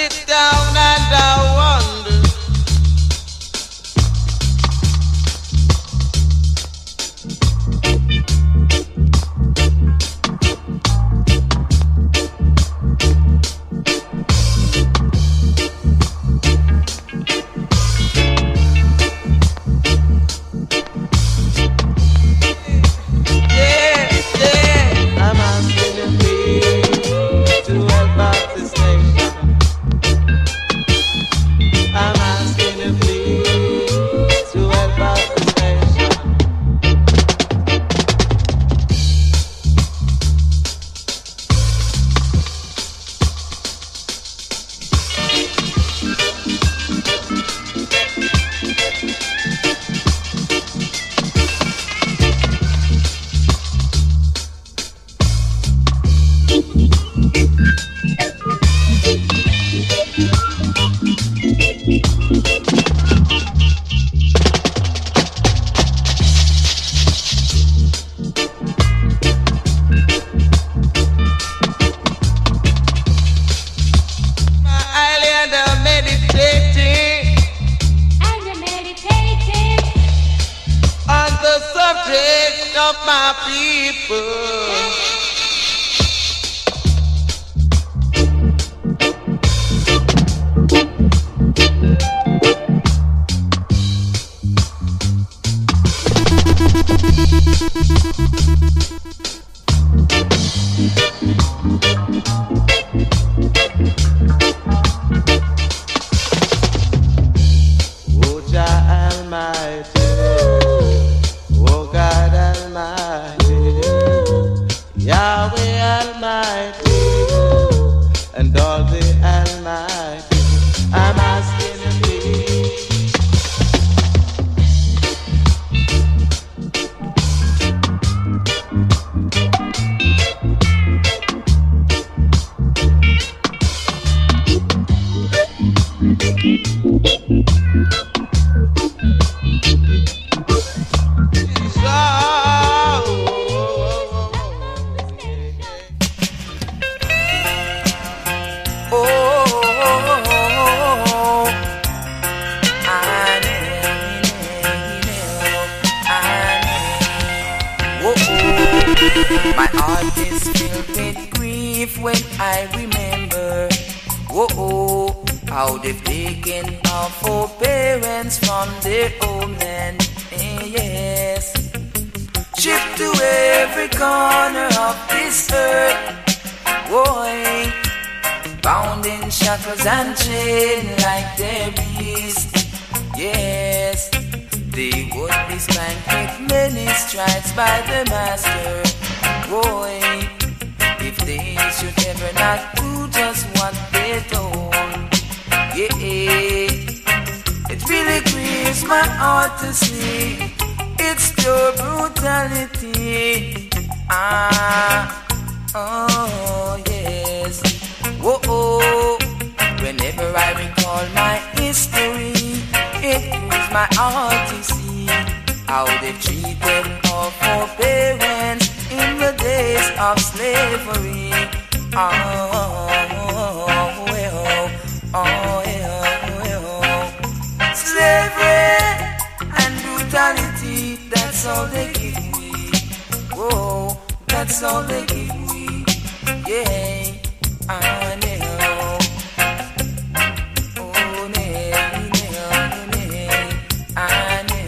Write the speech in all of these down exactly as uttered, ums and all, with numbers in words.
sit down and I wonder. My heart is filled with grief when I remember, oh, oh, how they've taken our foreparents from their homeland, eh, yes. Shipped to every corner of this earth, boy, bound in shackles and chains like their beasts, yes. They would be spanked with many stripes by the master, boy, if they should ever not do just what they told. Yeah, it really grieves my heart to see it's pure brutality. Ah, oh yes. Whoa, oh. Whenever I recall my history, it grieves my heart to see how they treated our foreparents in the days of slavery. Oh, oh, well, oh, well. Slavery and brutality, that's all they give me. Whoa, that's all they give me. Yeah, I know. Oh, nay, nay, nay, I know.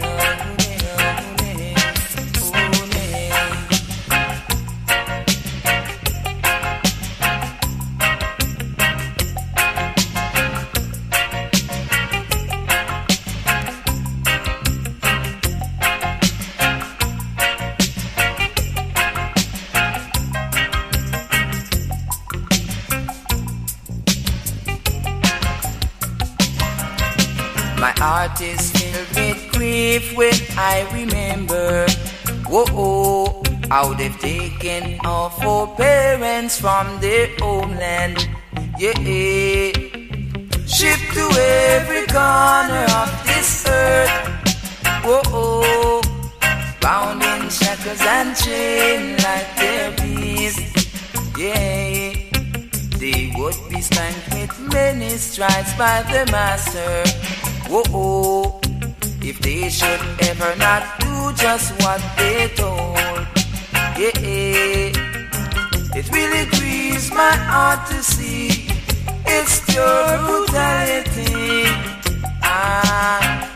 My heart is filled with grief when I remember, whoa, oh, how they've taken our foreparents from their homeland, yeah. Shipped to every corner of this earth, whoa, oh, bound in shackles and chains like their beasts, yeah. They would be this land with many stripes by the master. Whoa, oh, if they should ever not do just what they told, yeah, it really grieves my heart to see it's pure brutality. Ah,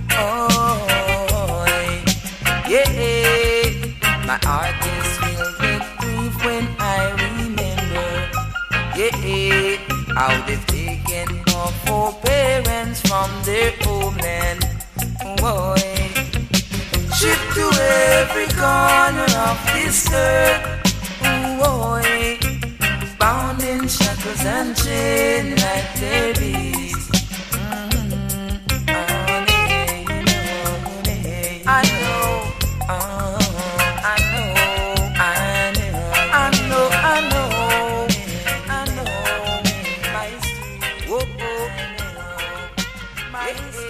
oh, yeah, my heart is filled with grief when I remember, yeah, how they've taken off four parents from their homeland. Boy, shipped to every corner of this earth. Boy, bound in shackles and chains like their beasts. Mm-hmm. Oh, yeah, you know, yeah. I know, oh, I know, I know, I know, I know, I know, my history. Whoa, whoa, my history.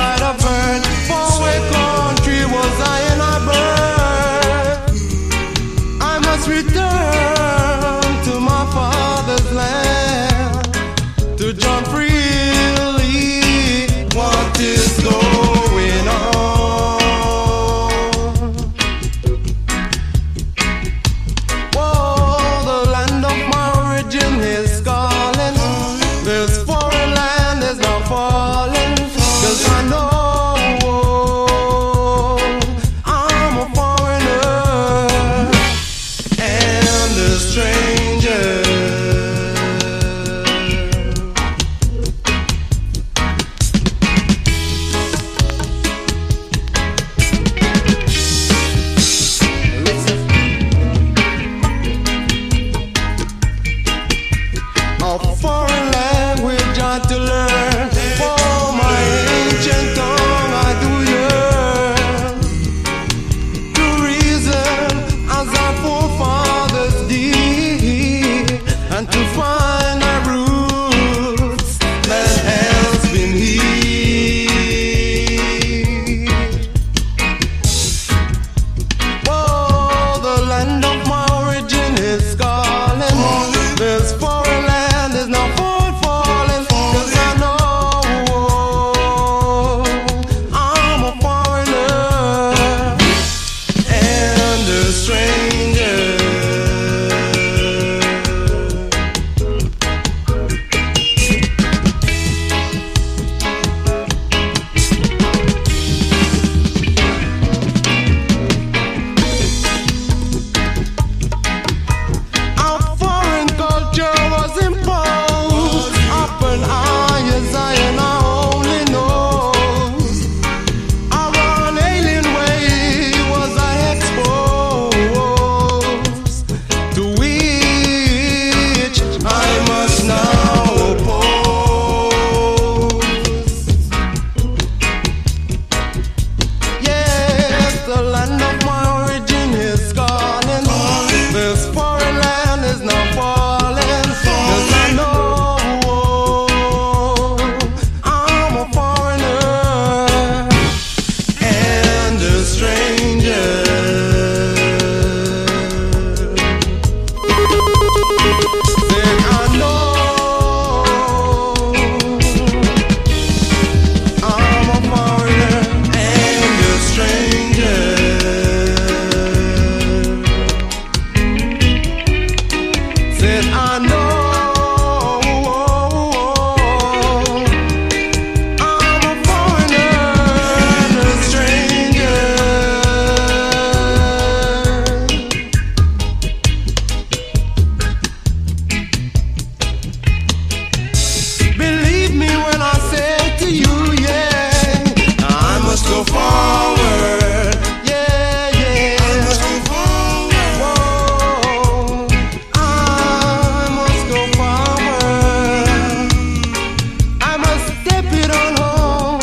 inside a burn. For where country was I in a burn? I must return to my father's land to jump freely. What is going on? Oh, the land of my origin is calling. This foreign land is now falling. 'Cause I know I'm a foreigner and a stranger. A foreign language I to learn. For my ancient tongue I do yearn to reason as our forefathers did, and to find our roots that has been hid. Oh, the land of my origin is calling. This foreign land is now fall falling. 'Cause I know I'm a foreigner and a stranger. Our foreign culture was imposed upon I as I and I only knows. Our alien way was I exposed, to which I must now oppose. Yes, the land of my origin is calling. This foreign land is now falling. 'Cause I know I'm a foreigner and a stranger. Said I know I'm a foreigner and a stranger. Said I know I'm a foreigner and a stranger. Believe me when I say to you, yeah, I must go forward. Yeah, yeah. I must go forward. Whoa, I must go forward. I must step it on home.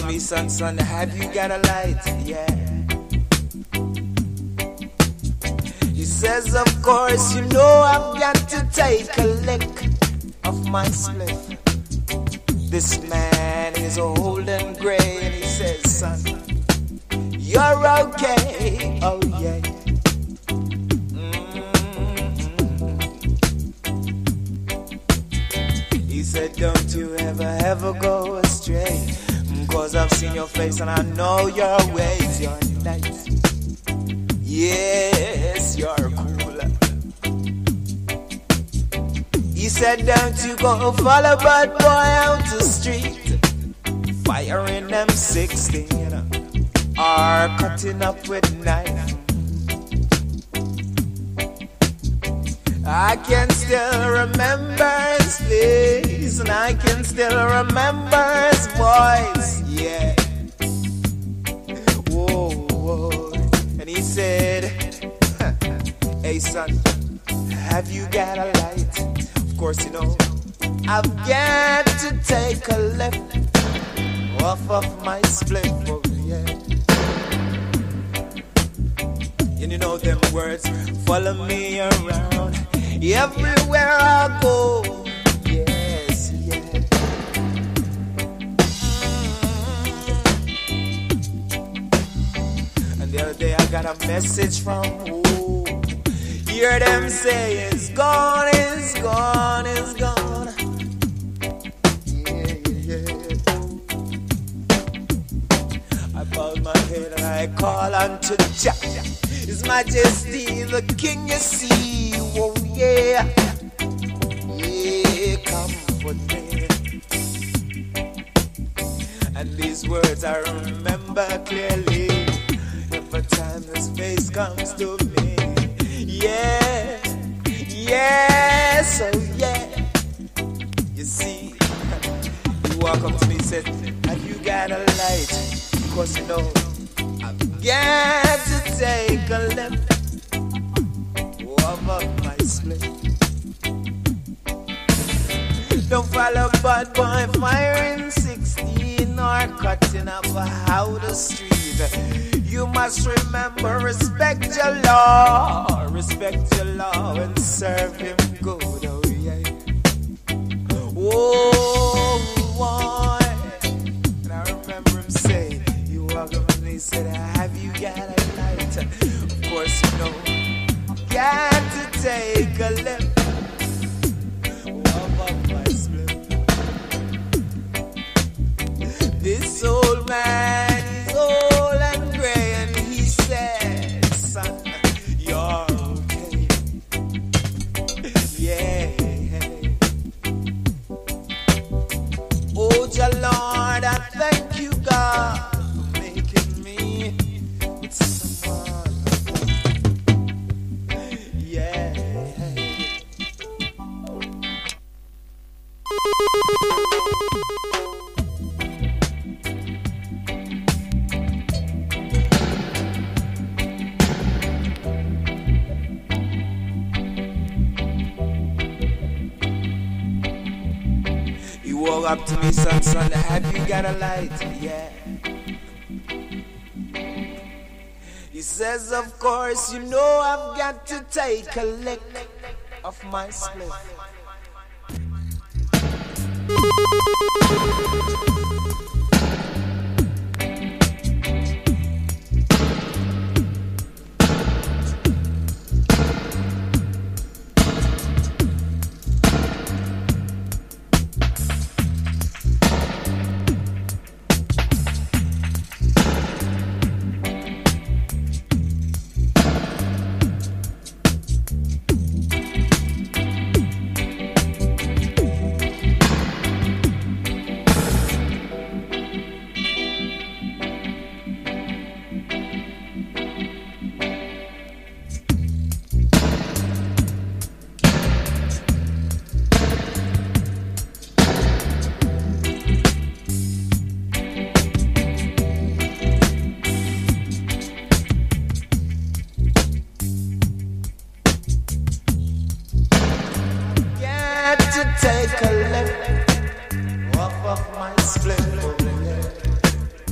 to me, son, son, have you got a light? Yeah. He says, of course, you know I've got to take a lick of my spliff. This man is old and gray, and he says, son, you're okay, oh yeah. Mm-hmm. He said, don't you ever, ever go astray, cause I've seen your face and I know your ways, you're nice. Yes, you're cool. He said, don't you go follow bad boy out the street, firing them sixteen, or cutting up with knife. I can still remember his face, and I can still remember his voice, yeah. Whoa, whoa. And he said, hey son, have you got a light? Of course you know, I've got to take a lift off of my split, oh yeah. And you know them words, follow me around everywhere I go. Yes, yeah. Mm-hmm. And the other day I got a message from who? Hear them say it's gone, it's gone, it's gone. Yeah, yeah, yeah. I bowed my head and I call unto Jah, His Majesty, the King, you see. Oh yeah, yeah, comfort me. And these words I remember clearly every time this face comes to me. Yeah, yes, oh yeah. You see, you walk up to me and said, have you got a light? Cause you know, I've got to take a lift off of my split. Don't follow bad boy firing sixteen or cutting up out the street. You must remember, respect your law, respect your law and serve him good, oh yeah. Oh, boy. And I remember him say, you walk up and he said, have you got a light? Of course you know, got to take a lift off of my split. This old man is old and gray, and he said, son, you're okay. Yeah. Oh, your Lord, I thank you, God, for making me with someone. Yeah. You walk up to me, son, son, have you got a light? Yeah. He says, of course, you know I've got to take a lick of my split. Take a lift off of my split, oh yeah.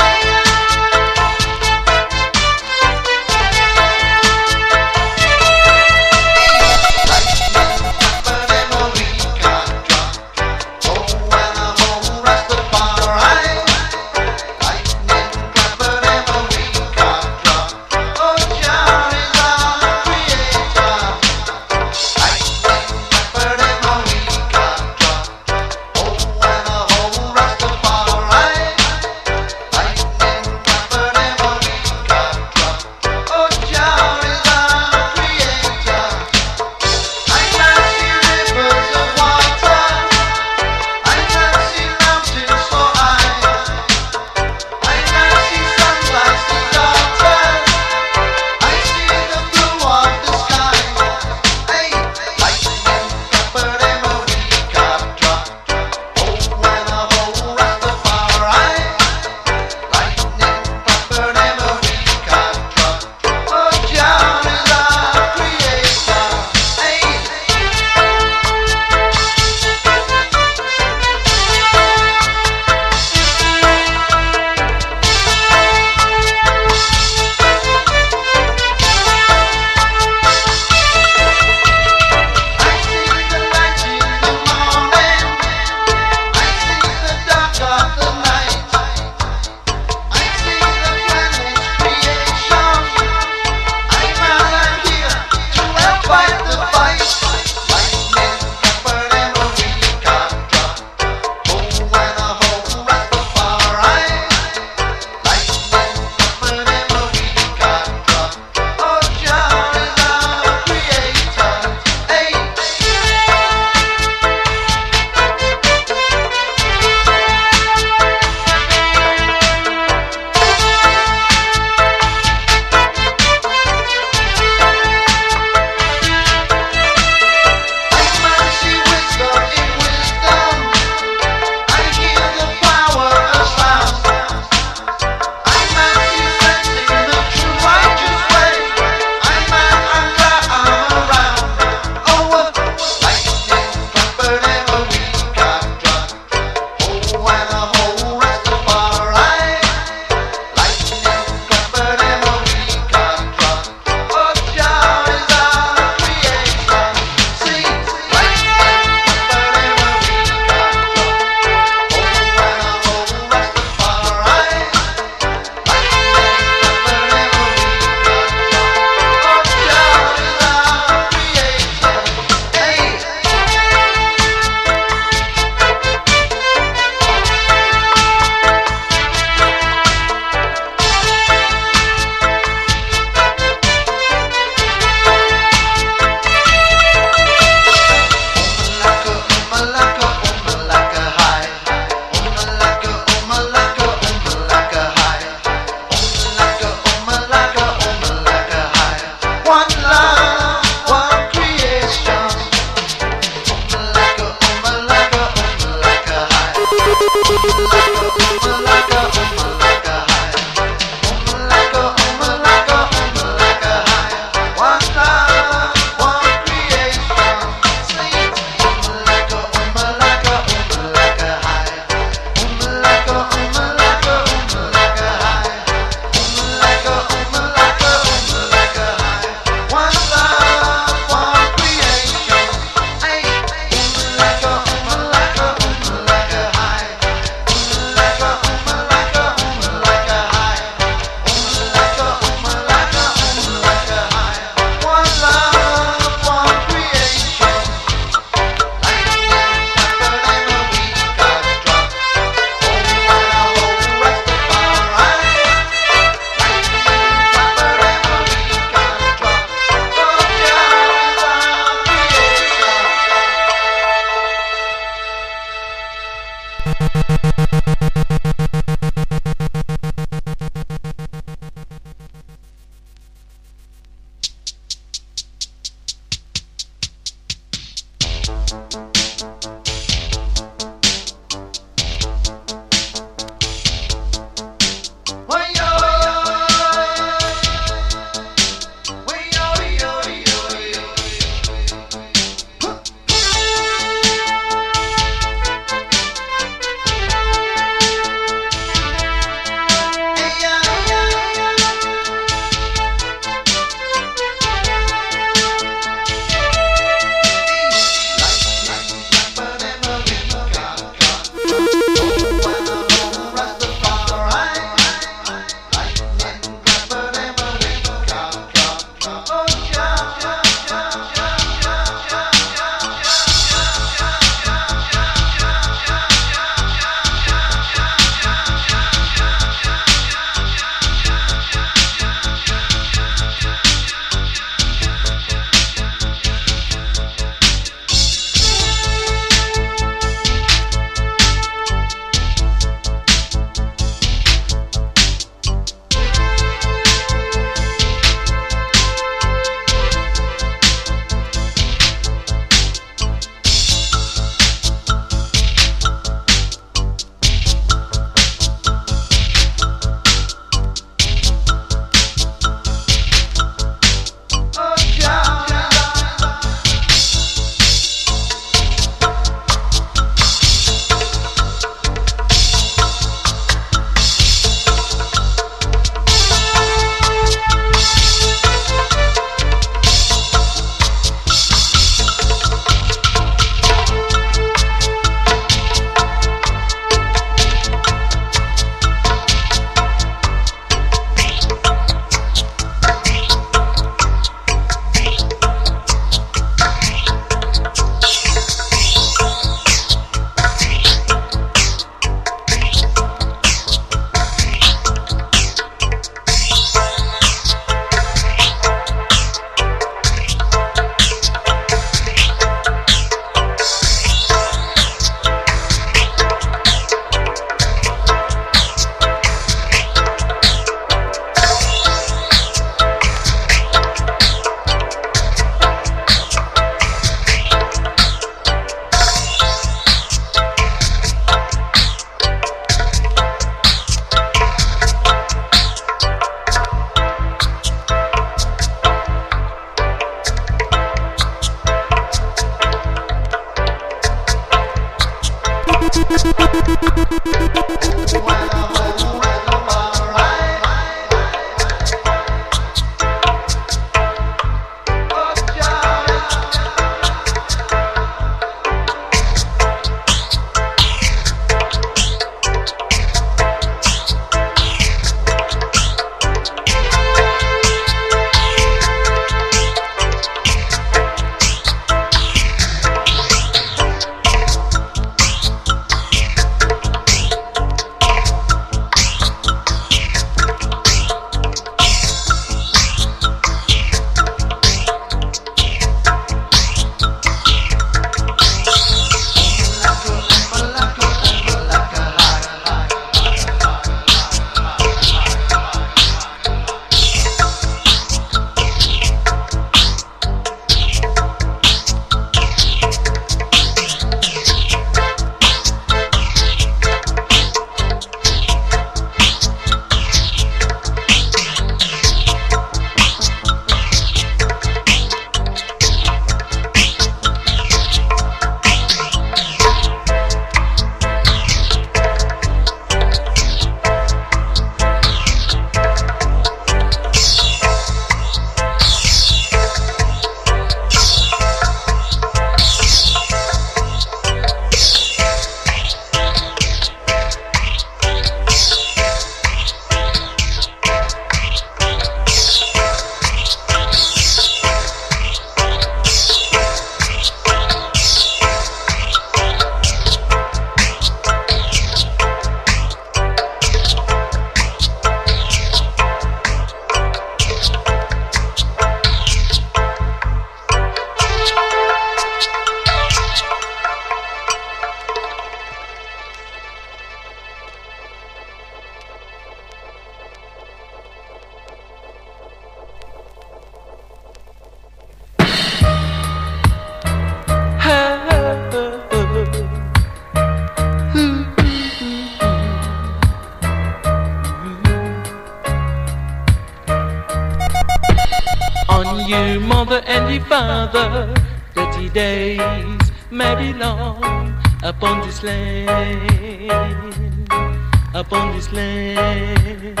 mother and your father, thirty days may be long upon this land, upon this land.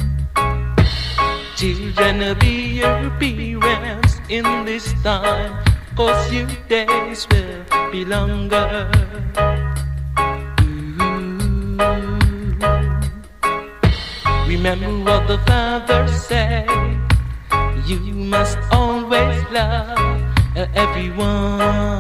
Children, be your parents in this time, 'cause your days will be longer. Ooh. Remember what the father said, you must always love everyone,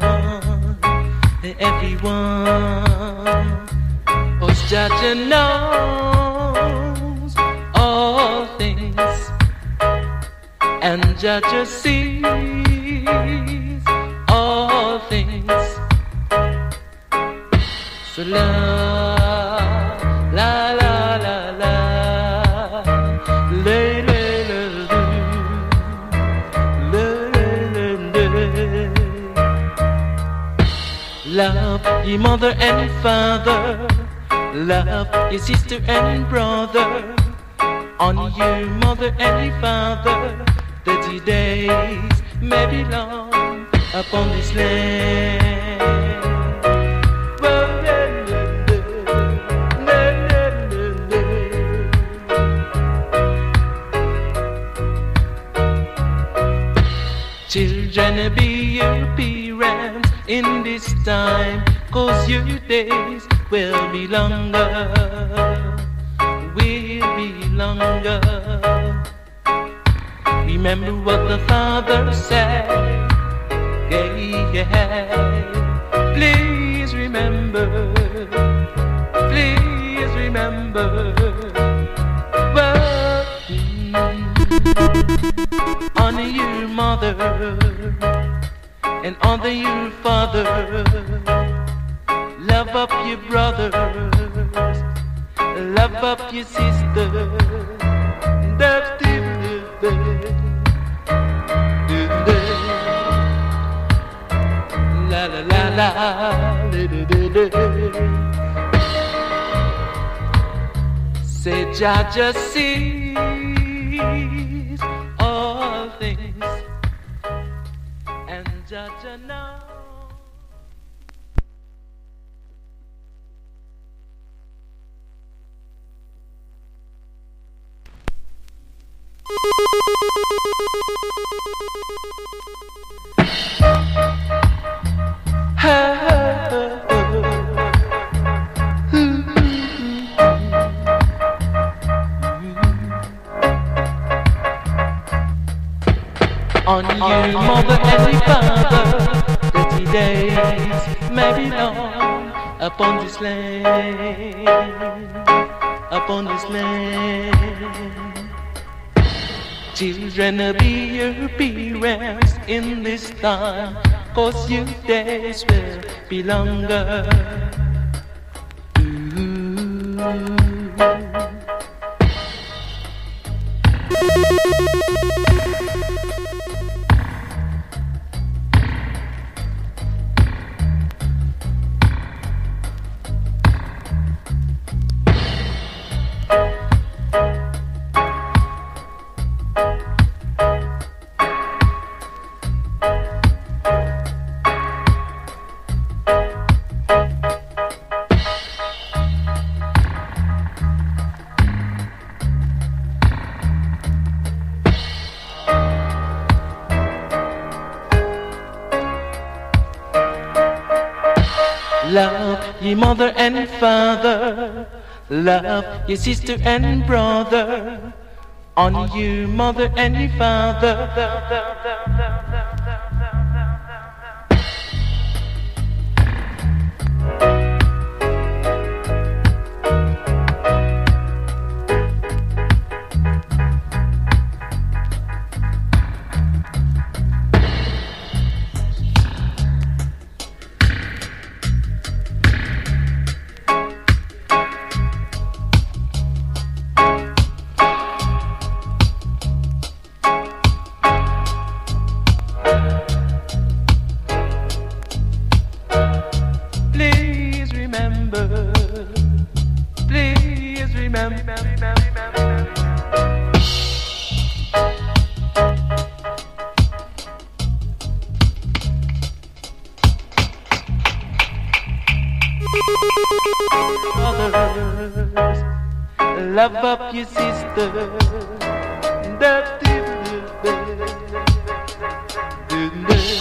everyone. 'Cause Jah knows all things, and Jah sees all things. So love, la la la la, lay lay la la la la la. Love your mother and father, love your sister and brother. Honor your mother and your father, thirty days may be long upon this land. Children, be your parents in this time, 'cause your days will be longer, will be longer. Remember what the father said, yeah, yeah. Please remember, please remember. But, mm, honor your mother and honor your father. Love up your brothers, love up your sisters. That's the la la la la la. Say Jah just sees all things, and Jah knows. On your mother and your father, thirty days may be long upon this land, upon this land. Children, be your parents in this time, 'cause your days will be longer. Ooh. Love your mother and father, love your sister and brother. Honor your mother and your father. brothers, love up your sisters. Da, dee, dee, dee, dee.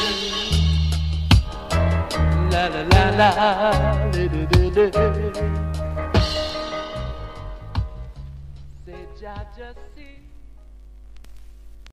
La la la la, dee, dee, dee, dee. Say, Jah just see.